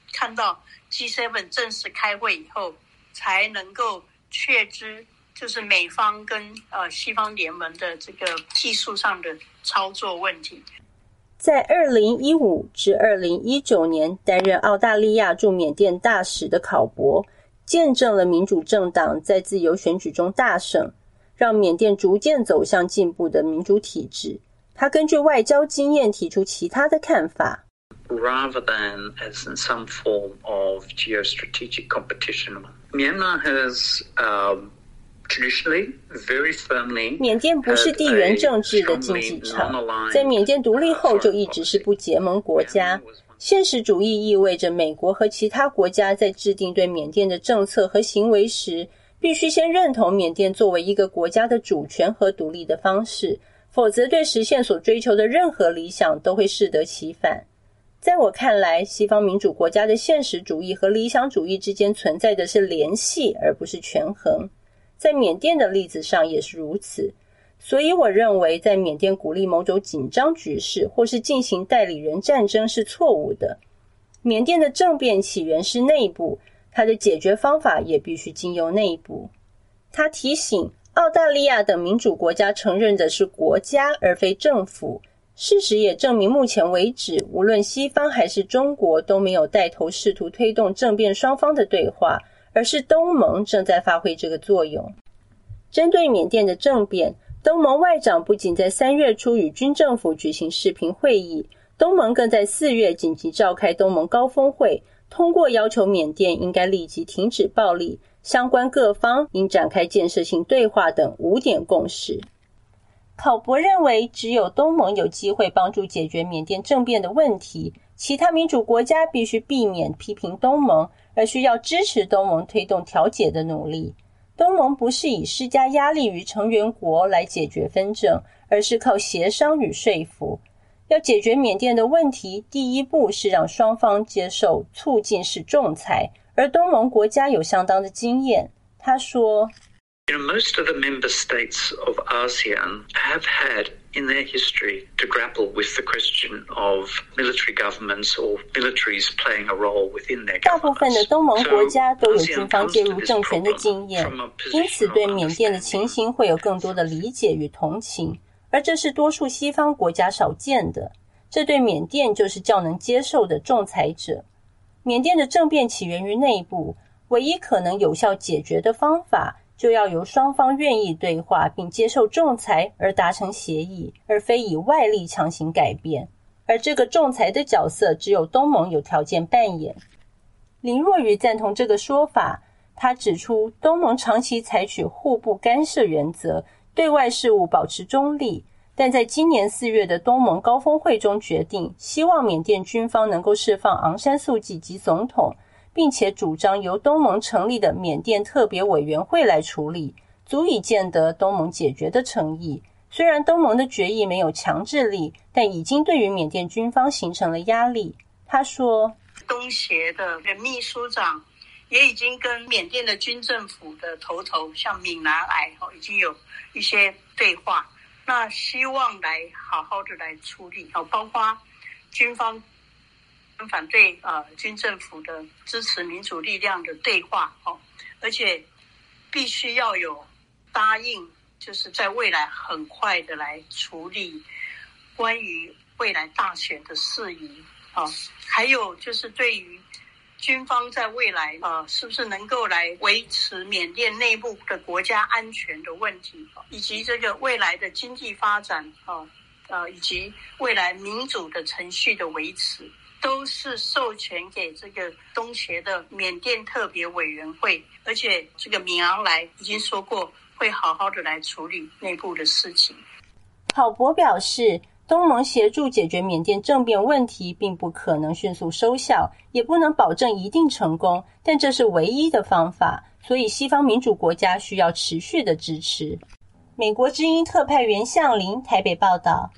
看到 G 七 正式开会以后，才能够确知就是美方跟呃西方联盟的这个技术上的操作问题。 在二零一五至二零一九年担任澳大利亚驻缅甸大使的考伯，见证了民主政党在自由选举中大胜，让缅甸逐渐走向进步的民主体制。他根据外交经验提出其他的看法。 Rather than as in some form of geostrategic competition, Myanmar has um, traditionally very firmly 缅甸不是地缘政治的竞技场，在缅甸独立后就一直是不结盟国家。现实主义意味着美国和其他国家在制定对缅甸的政策和行为时，必须先认同缅甸作为一个国家的主权和独立的方式，否则对实现所追求的任何理想都会适得其反。在我看来，西方民主国家的现实主义和理想主义之间存在的是联系，而不是权衡。在缅甸的例子上也是如此，所以我认为在缅甸鼓励某种紧张局势或是进行代理人战争是错误的。缅甸的政变起源是内部，它的解决方法也必须经由内部。他提醒，澳大利亚等民主国家承认的是国家而非政府。事实也证明，目前为止，无论西方还是中国都没有带头试图推动政变双方的对话，而是东盟正在发挥这个作用。针对缅甸的政变，东盟外长不仅在三月初与军政府举行视频会议，东盟更在四月紧急召开东盟高峰会，通过要求缅甸应该立即停止暴力，相关各方应展开建设性对话等五点共识。考伯认为，只有东盟有机会帮助解决缅甸政变的问题，其他民主国家必须避免批评东盟，而需要支持东盟推动调解的努力。东盟不是以施加压力于成员国来解决纷争，而是靠协商与说服。要解决缅甸的问题，第一步是让双方接受促进式仲裁，而东盟国家有相当的经验。他说 You know, most of the member states of ASEAN have had in their history to grapple with the question of military governments or militaries playing a role within their governments. 大部分的东盟国家都有军方介入政权的经验，因此对缅甸的情形会有更多的理解与同情，而这是多数西方国家少见的。这对缅甸就是较能接受的仲裁者。缅甸的政变起源于内部，唯一可能有效解决的方法就要由双方愿意对话并接受仲裁而达成协议，而非以外力强行改变。而这个仲裁的角色只有东盟有条件扮演。林若愚赞同这个说法，他指出，东盟长期采取互不干涉原则，对外事务保持中立，但在今年四月的东盟高峰会中决定，希望缅甸军方能够释放昂山素季及总统，并且主张由东盟成立的缅甸特别委员会来处理，足以见得东盟解决的诚意。虽然东盟的决议没有强制力，但已经对于缅甸军方形成了压力。他说， 东协的秘书长也已经跟缅甸的军政府的头头，像闽南癌已经有一些对话，那希望来好好的来处理，包括军方反对呃军政府的支持民主力量的对话，哦，而且必须要有答应，就是在未来很快的来处理关于未来大选的事宜，哦，还有就是对于军方在未来呃是不是能够来维持缅甸内部的国家安全的问题，以及这个未来的经济发展，哦呃以及未来民主的程序的维持，都是授权给这个东协的缅甸特别委员会，而且这个敏昂莱已经说过会好好的来处理内部的事情。 考伯表示，东盟协助解决缅甸政变问题并不可能迅速收效，也不能保证一定成功，但这是唯一的方法，所以西方民主国家需要持续的支持。美国之音特派员向林台北报道。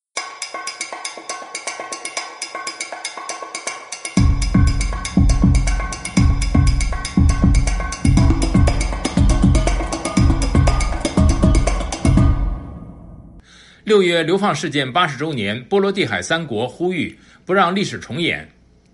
六月流放事件八十周年，波罗的海三国呼吁不让历史重演。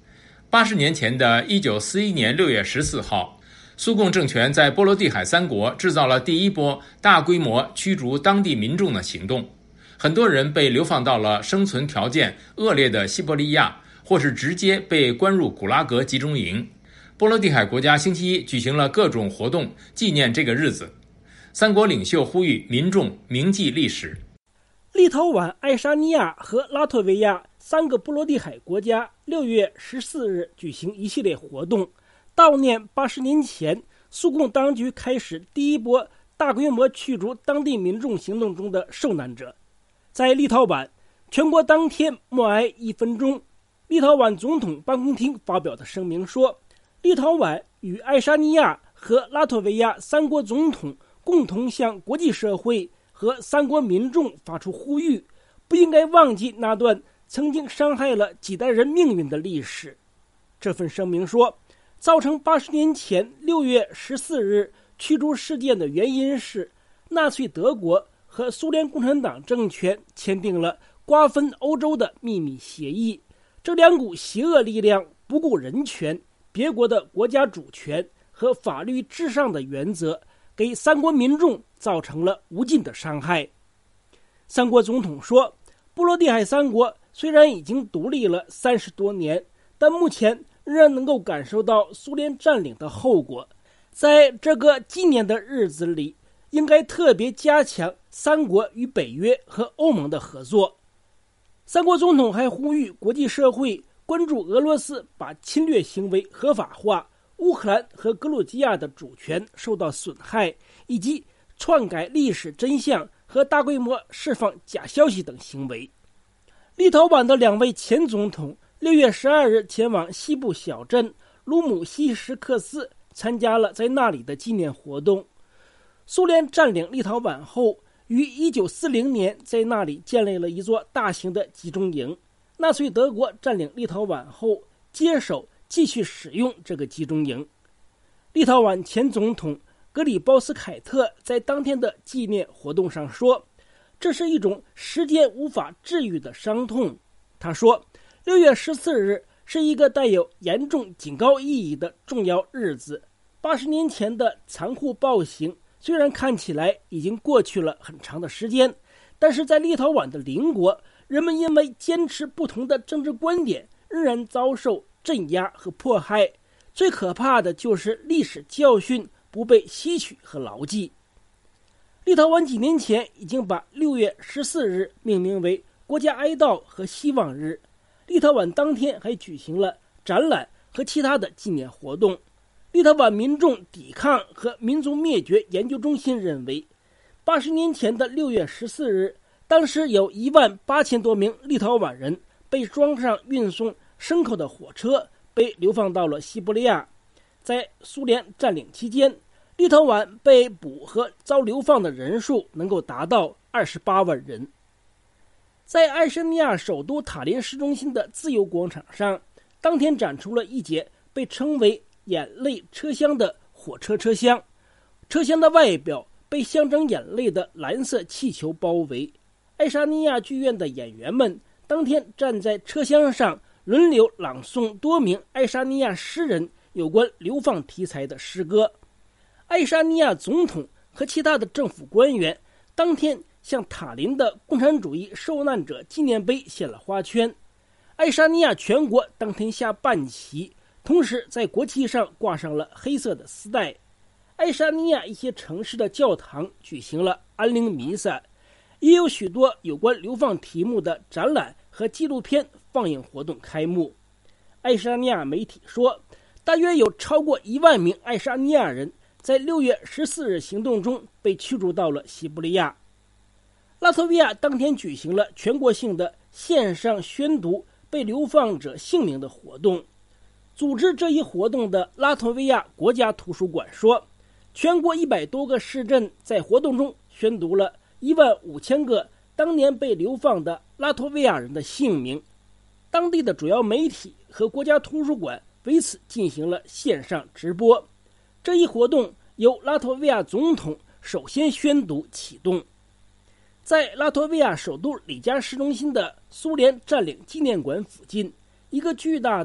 八十年前的一九四一年六月十四号，苏共政权在波罗的海三国制造了第一波大规模驱逐当地民众的行动，很多人被流放到了生存条件恶劣的西伯利亚，或是直接被关入古拉格集中营。波罗的海国家星期一举行了各种活动纪念这个日子。三国领袖呼吁民众铭记历史。 立陶宛、爱沙尼亚和拉脱维亚三个波罗的海国家六月十四日举行一系列活动，悼念八十年前苏共当局开始第一波大规模驱逐当地民众行动中的受难者。在立陶宛，全国当天默哀一分钟。立陶宛总统办公厅发表的声明说，立陶宛与爱沙尼亚和拉脱维亚三国总统共同向国际社会和三国民众发出呼吁，不应该忘记那段曾经伤害了几代人命运的历史。这份声明说，造成八十年前六月十四日驱逐事件的原因是纳粹德国和苏联共产党政权签订了瓜分欧洲的秘密协议，这两股邪恶力量不顾人权、别国的国家主权和法律至上的原则，给三国民众造成了无尽的伤害。三国总统说，波罗的海三国虽然已经独立了三十多年，但目前仍然能够感受到苏联占领的后果。在这个纪念的日子里，应该特别加强三国与北约和欧盟的合作。三国总统还呼吁国际社会关注俄罗斯把侵略行为合法化，乌克兰和格鲁吉亚的主权受到损害，以及篡改历史真相和大规模释放假消息等行为。立陶宛的两位前总统六月十二日前往西部小镇卢姆西什克斯，参加了在那里的纪念活动。苏联占领立陶宛后，于一九四零年在那里建立了一座大型的集中营。纳粹德国占领立陶宛后，接手继续使用这个集中营。立陶宛前总统格里包斯凯特在当天的纪念活动上说，这是一种时间无法治愈的伤痛。他说，六月十四日是一个带有严重警告意义的重要日子。八十年前的残酷暴行虽然看起来已经过去了很长的时间，但是在立陶宛的邻国，人们因为坚持不同的政治观点，仍然遭受镇压和迫害。最可怕的就是历史教训不被吸取和牢记。立陶宛几年前已经把六月十四日命名为国家哀悼和希望日。立陶宛当天还举行了展览和其他的纪念活动。立陶宛民众抵抗和民族灭绝研究中心认为，八十年前的六月十四日，当时有一万八千多名立陶宛人被装上运送牲口的火车，被流放到了西伯利亚。在苏联占领期间，立陶宛被捕和遭流放的人数能够达到二十八万人。在爱沙尼亚首都塔林市中心的自由广场上，当天展出了一节被称为眼泪车厢的火车车厢，车厢的外表被象征眼泪的蓝色气球包围。爱沙尼亚剧院的演员们当天站在车厢上，轮流朗诵多名爱沙尼亚诗人有关流放题材的诗歌。爱沙尼亚总统和其他的政府官员当天向塔林的共产主义受难者纪念碑献了花圈。爱沙尼亚全国当天下半旗，同时在国旗上挂上了黑色的丝带。爱沙尼亚一些城市的教堂举行了安灵弥撒，也有许多有关流放题目的展览和纪录片放映活动开幕。爱沙尼亚媒体说，大约有超过一万名爱沙尼亚人在六月十四日行动中被驱逐到了西伯利亚。拉脱维亚当天举行了全国性的线上宣读被流放者姓名的活动。组织这一活动的拉脱维亚国家图书馆说，全国一百多个市镇在活动中宣读了一万五千个当年被流放的拉脱维亚人的姓名。当地的主要媒体和国家图书馆为此进行了线上直播。这一活动由拉脱维亚总统首先宣读启动。在拉脱维亚首都里加市中心的苏联占领纪念馆附近，一个巨大的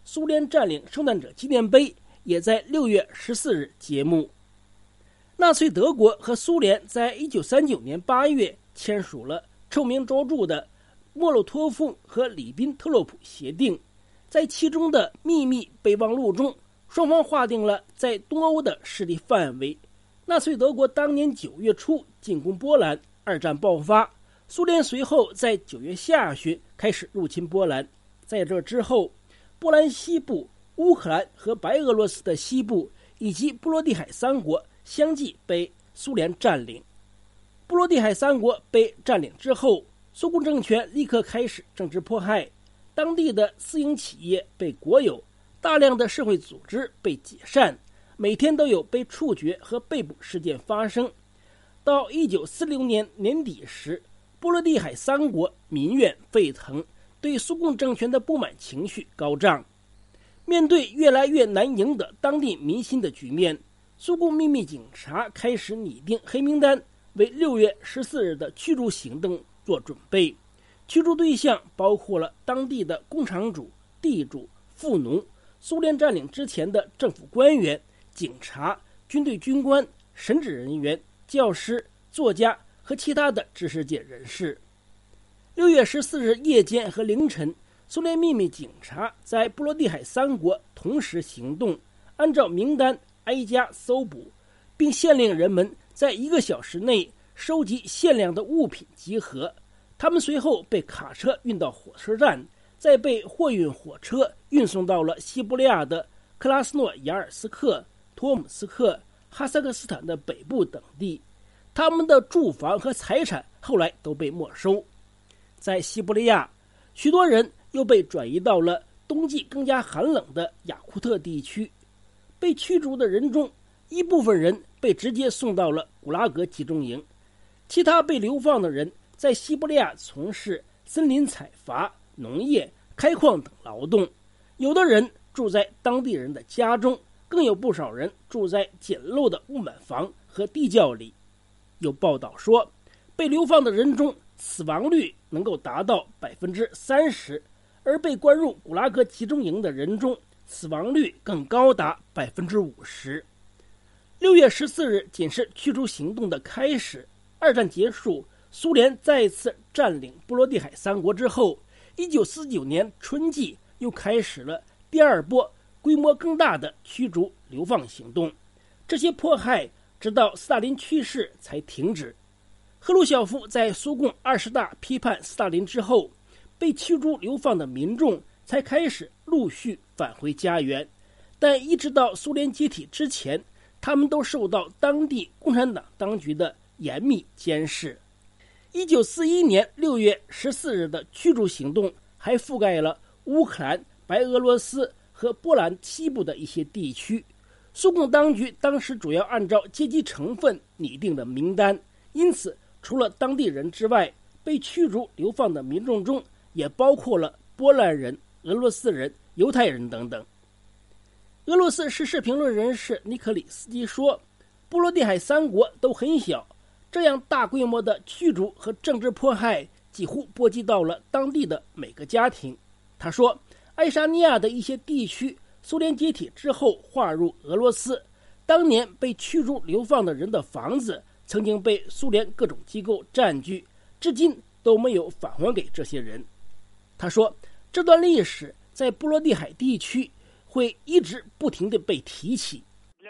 苏联占领圣诞者纪念碑也在六月十四日揭幕。纳粹德国和苏联在一九三九年八月签署了臭名昭著的莫洛托夫和里宾特洛普协定，在其中的秘密备忘录中，双方划定了在东欧的势力范围。纳粹德国当年九月初进攻波兰，二战爆发，苏联随后在九月下旬开始入侵波兰。在这之后，波兰西部、乌克兰和白俄罗斯的西部以及波罗的海三国相继被苏联占领。波罗的海三国被占领之后，苏共政权立刻开始政治迫害，当地的私营企业被国有，大量的社会组织被解散，每天都有被处决和被捕事件发生。到一九四六年年底时，波罗的海三国民怨沸腾，对苏共政权的不满情绪高涨。面对越来越难赢得当地民心的局面，苏共秘密警察开始拟定黑名单，为六月十四日的驱逐行动做准备。驱逐对象包括了当地的工厂主、地主、富农、苏联占领之前的政府官员、警察、军队军官、神职人员、教师、作家和其他的知识界人士。六月十四日夜间和凌晨，苏联秘密警察在波罗的海三国同时行动，按照名单挨家搜捕，并限令人们在一个小时内收集限量的物品集合。他们随后被卡车运到火车站，再被货运火车运送到了西伯利亚的克拉斯诺亚尔斯克、托姆斯克、哈萨克斯坦的北部等地。他们的住房和财产后来都被没收。在西伯利亚，许多人又被转移到了冬季更加寒冷的雅库特地区。被驱逐的人中，一部分人被直接送到了古拉格集中营，其他被流放的人在西伯利亚从事森林采伐、农业、开矿等劳动，有的人住在当地人的家中，更有不少人住在简陋的木板房和地窖里。有报道说，被流放的人中死亡率能够达到百分之三十，而被关入古拉格集中营的人中，死亡率更高达百分之五十。六月十四日仅是驱逐行动的开始。二战结束，苏联再次占领波罗的海三国之后，一九四九年春季又开始了第二波规模更大的驱逐流放行动。这些迫害直到斯大林去世才停止。赫鲁晓夫在苏共二十大批判斯大林之后，被驱逐流放的民众才开始陆续返回家园，但一直到苏联解体之前，他们都受到当地共产党当局的严密监视。一九四一年六月十四日的驱逐行动还覆盖了乌克兰、白俄罗斯和波兰西部的一些地区。苏共当局当时主要按照阶级成分拟定的名单，因此除了当地人之外，被驱逐流放的民众中也包括了波兰人、俄罗斯人、犹太人等等。俄罗斯时事评论人士尼克里斯基说，波罗的海三国都很小，这样大规模的驱逐和政治迫害几乎波及到了当地的每个家庭。他说，爱沙尼亚的一些地区苏联解体之后划入俄罗斯，当年被驱逐流放的人的房子曾经被苏联各种机构占据，至今都没有返还给这些人。他说，这段历史在波罗的海地区会一直不停地被提起。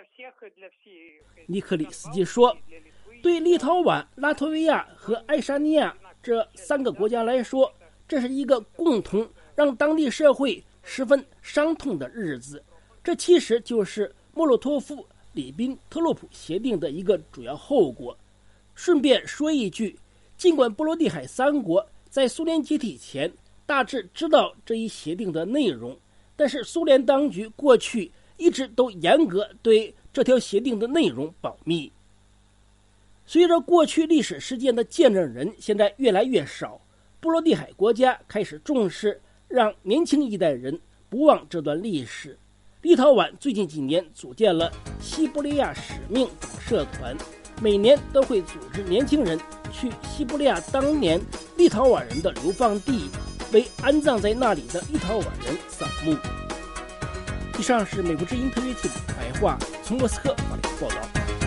尼克里斯基说，对立陶宛、拉脱维亚和爱沙尼亚这三个国家来说，这是一个共同让当地社会十分伤痛的日子。这其实就是莫洛托夫里宾特洛普协定的一个主要后果。顺便说一句，尽管波罗的海三国在苏联解体前大致知道这一协定的内容，但是苏联当局过去一直都严格对这条协定的内容保密。随着过去历史事件的见证人现在越来越少，波罗的海国家开始重视让年轻一代人不忘这段历史。立陶宛最近几年组建了西伯利亚使命等社团，每年都会组织年轻人去西伯利亚当年立陶宛人的流放地，为安葬在那里的立陶宛人扫墓。 以上是美国之音特约记者白话从莫斯科发来报道。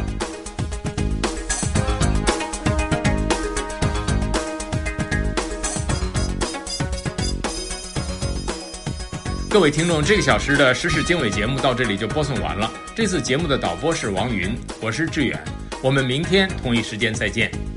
各位听众，这个小时的时事经纬节目到这里就播送完了。这次节目的导播是王云，我是志远，我们明天同一时间再见。